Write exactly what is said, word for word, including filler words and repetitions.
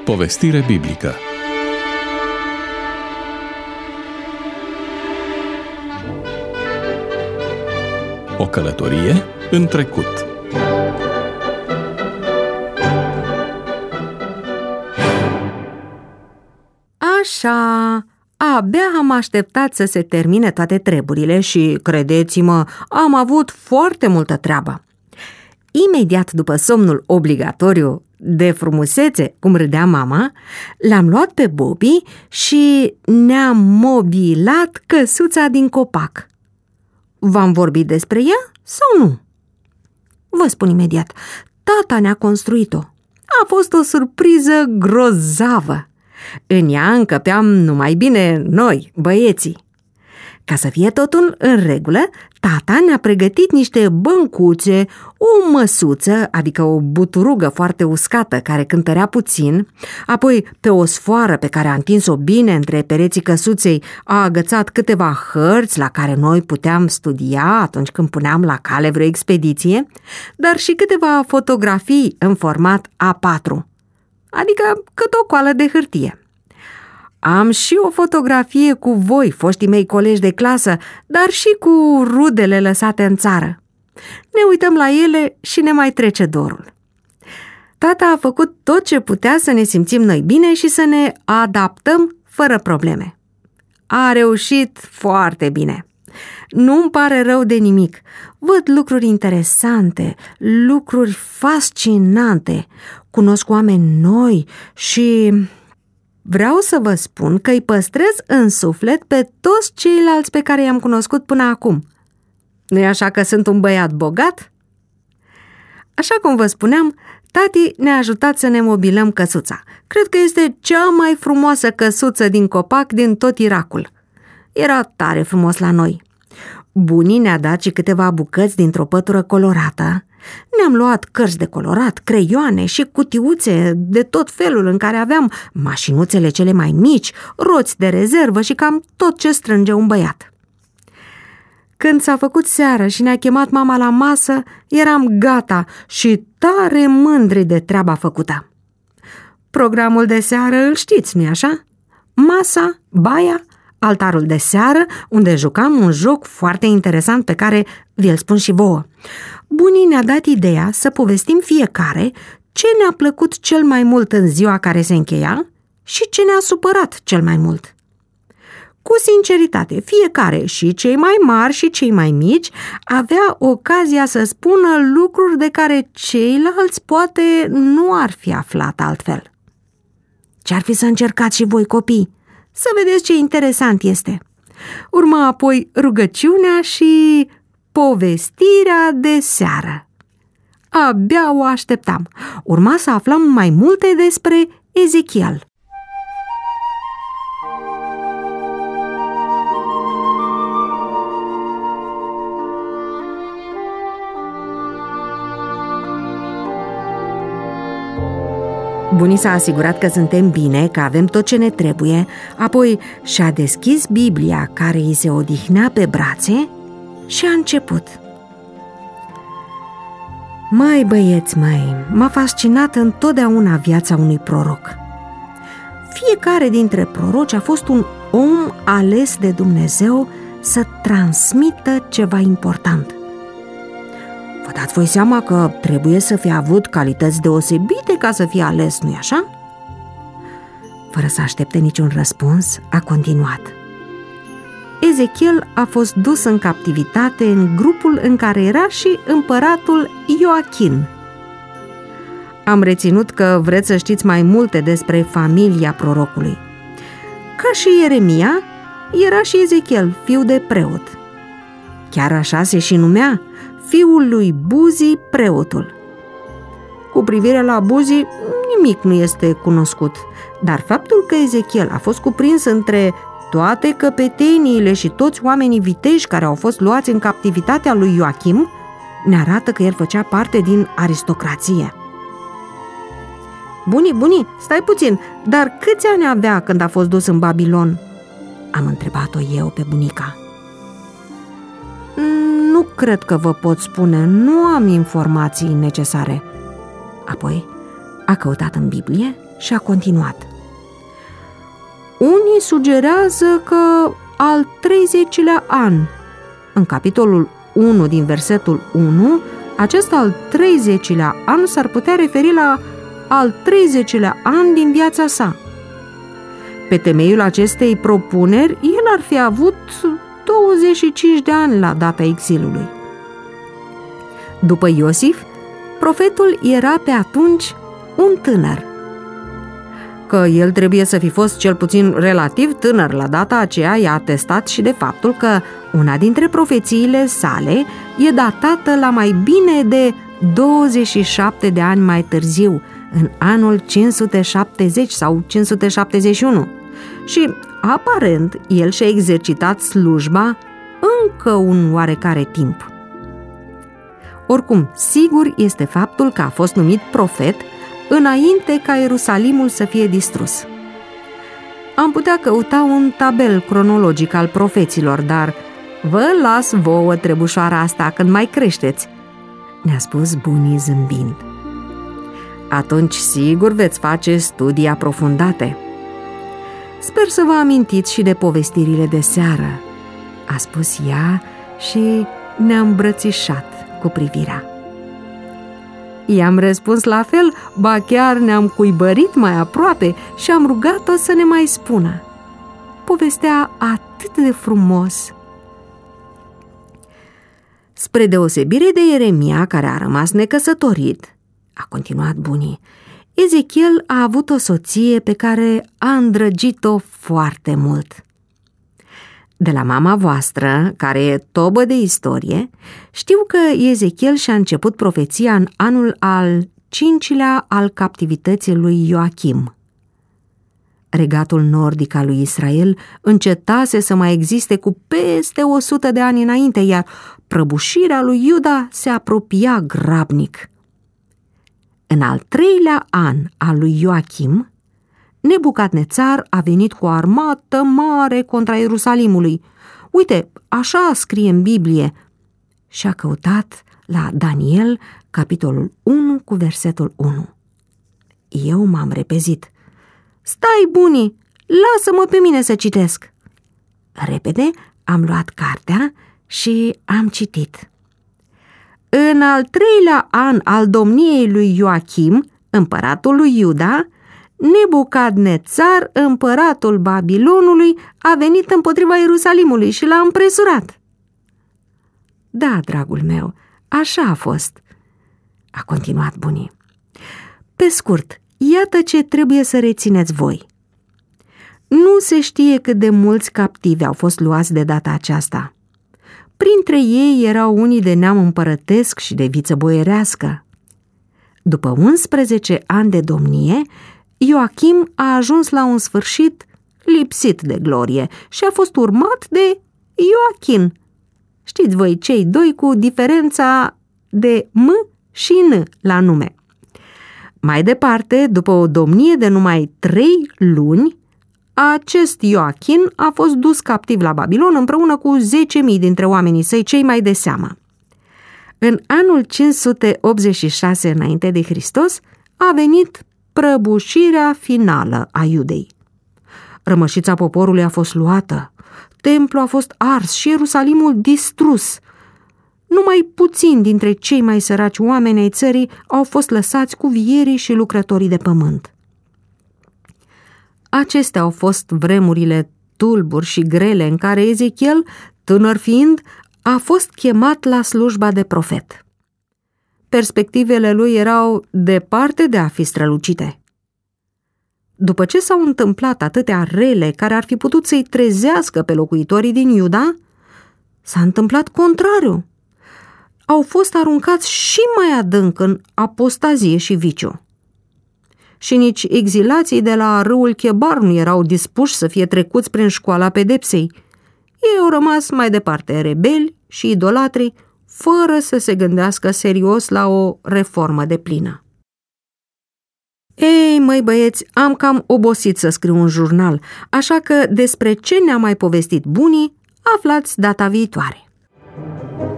Povestire biblică. O călătorie în trecut. Așa, abia am așteptat să se termine toate treburile și, credeți-mă, am avut foarte multă treabă. Imediat după somnul obligatoriu de frumusețe, cum râdea mama, l-am luat pe Bobby și ne-am mobilat căsuța din copac. V-am vorbit despre ea sau nu? Vă spun imediat, tata ne-a construit-o. A fost o surpriză grozavă. În ea încăpeam numai bine noi, băieții. Ca să fie totul în regulă, tata ne-a pregătit niște băncuțe, o măsuță, adică o buturugă foarte uscată care cântărea puțin, apoi pe o sfoară pe care a întins-o bine între pereții căsuței a agățat câteva hărți la care noi puteam studia atunci când puneam la cale vreo expediție, dar și câteva fotografii în format A patru, adică cât o coală de hârtie. Am și o fotografie cu voi, foștii mei colegi de clasă, dar și cu rudele lăsate în țară. Ne uităm la ele și ne mai trece dorul. Tata a făcut tot ce putea să ne simțim noi bine și să ne adaptăm fără probleme. A reușit foarte bine. Nu-mi pare rău de nimic. Văd lucruri interesante, lucruri fascinante, cunosc oameni noi și... vreau să vă spun că îi păstrez în suflet pe toți ceilalți pe care i-am cunoscut până acum. Nu-i așa că sunt un băiat bogat? Așa cum vă spuneam, tati ne-a ajutat să ne mobilăm căsuța. Cred că este cea mai frumoasă căsuță din copac din tot Irakul. Era tare frumos la noi. Bunii ne-a dat și câteva bucăți dintr-o pătură colorată. Ne-am luat cărți de colorat, creioane și cutiuțe de tot felul în care aveam mașinuțele cele mai mici, roți de rezervă și cam tot ce strânge un băiat. Când s-a făcut seară și ne-a chemat mama la masă, eram gata și tare mândri de treaba făcută. Programul de seară îl știți, nu-i așa? Masa, baia, altarul de seară, unde jucam un joc foarte interesant pe care vi-l spun și vouă. Bunii ne-a dat ideea să povestim fiecare ce ne-a plăcut cel mai mult în ziua care se încheia și ce ne-a supărat cel mai mult. Cu sinceritate, fiecare, și cei mai mari și cei mai mici, avea ocazia să spună lucruri de care ceilalți poate nu ar fi aflat altfel. Ce-ar fi să încercați și voi, copii? Să vedeți ce interesant este. Urma apoi rugăciunea și povestirea de seară. Abia o așteptam. Urma să aflăm mai multe despre Ezechiel. Bunii s-a asigurat că suntem bine, că avem tot ce ne trebuie, apoi și-a deschis Biblia care îi se odihnea pe brațe și a început. Măi, băieți, măi, m-a fascinat întotdeauna viața unui proroc. Fiecare dintre proroci a fost un om ales de Dumnezeu să transmită ceva important. Vă dați voi seama că trebuie să fie avut calități deosebite ca să fie ales, nu-i așa? Fără să aștepte niciun răspuns, a continuat. Ezechiel a fost dus în captivitate în grupul în care era și împăratul Ioachim. Am reținut că vreți să știți mai multe despre familia prorocului. Ca și Ieremia, era și Ezechiel, fiu de preot. Chiar așa se și numea, fiul lui Buzi, preotul. Cu privire la Buzi, nimic nu este cunoscut, dar faptul că Ezechiel a fost cuprins între toate căpeteniile și toți oamenii viteji care au fost luați în captivitatea lui Ioachim ne arată că el făcea parte din aristocrație. Bunii, bunii, stai puțin, dar câți ani avea când a fost dus în Babilon? Am întrebat-o eu pe bunica. Nu cred că vă pot spune, nu am informații necesare. Apoi a căutat în Biblie și a continuat. Unii sugerează că al treizecilea an, în capitolul unu din versetul unu, acest al treizecilea an s-ar putea referi la al treizecilea an din viața sa. Pe temeiul acestei propuneri, el ar fi avut douăzeci și cinci de ani la data exilului. După Iosif, profetul era pe atunci un tânăr. Că el trebuie să fi fost cel puțin relativ tânăr la data aceea e atestat și de faptul că una dintre profețiile sale e datată la mai bine de douăzeci și șapte de ani mai târziu, în anul cinci sute șaptezeci sau cinci sute șaptezeci și unu. Și, aparent, el și-a exercitat slujba încă un oarecare timp. Oricum, sigur este faptul că a fost numit profet înainte ca Ierusalimul să fie distrus. Am putea căuta un tabel cronologic al profeților, dar vă las vouă trebușoara asta când mai creșteți, ne-a spus bunii zâmbind. Atunci sigur veți face studii aprofundate. Sper să vă amintiți și de povestirile de seară, a spus ea și ne-a îmbrățișat cu privirea. I-am răspuns la fel, ba chiar ne-am cuibărit mai aproape și am rugat-o să ne mai spună. Povestea atât de frumos. Spre deosebire de Ieremia, care a rămas necăsătorit, a continuat bunii, Ezechiel a avut o soție pe care a îndrăgit-o foarte mult. De la mama voastră, care e tobă de istorie, știu că Ezechiel și-a început profeția în anul al cincilea al captivității lui Ioachim. Regatul nordic al lui Israel încetase să mai existe cu peste o sută de ani înainte, iar prăbușirea lui Iuda se apropia grabnic. În al treilea an al lui Ioachim, Nebucadnețar a venit cu o armată mare contra Ierusalimului. Uite, așa scrie în Biblie. Și a căutat la Daniel, capitolul unu, cu versetul unu. Eu m-am repezit. Stai, bunii, lasă-mă pe mine să citesc. Repede am luat cartea și am citit. În al treilea an al domniei lui Ioachim, împăratul lui Iuda, Nebucadnețar, împăratul Babilonului, a venit împotriva Ierusalimului și l-a împresurat. Da, dragul meu, așa a fost, a continuat bunii. Pe scurt, iată ce trebuie să rețineți voi. Nu se știe cât de mulți captivi au fost luați de data aceasta. Printre ei erau unii de neam împărătesc și de viță boierească. După unsprezece ani de domnie, Ioachim a ajuns la un sfârșit lipsit de glorie și a fost urmat de Ioachin. Știți voi, cei doi cu diferența de M și N la nume. Mai departe, după o domnie de numai trei luni, acest Ioachin a fost dus captiv la Babilon împreună cu zece mii dintre oamenii săi cei mai de seamă. În anul cinci sute optzeci și șase înainte de Hristos a venit prăbușirea finală a Iudei. Rămășița poporului a fost luată, templul a fost ars și Ierusalimul distrus. Numai puțini dintre cei mai săraci oameni ai țării au fost lăsați cu vierii și lucrătorii de pământ. Acestea au fost vremurile tulburi și grele în care Ezechiel, tânăr fiind, a fost chemat la slujba de profet. Perspectivele lui erau departe de a fi strălucite. După ce s-au întâmplat atâtea rele care ar fi putut să-i trezească pe locuitorii din Iuda, s-a întâmplat contrariu. Au fost aruncați și mai adânc în apostazie și viciu. Și nici exilații de la râul Chebar nu erau dispuși să fie trecuți prin școala pedepsei. Ei au rămas mai departe rebeli și idolatri, fără să se gândească serios la o reformă deplină. Ei, măi băieți, am cam obosit să scriu un jurnal, așa că despre ce ne-a mai povestit bunii, aflați data viitoare.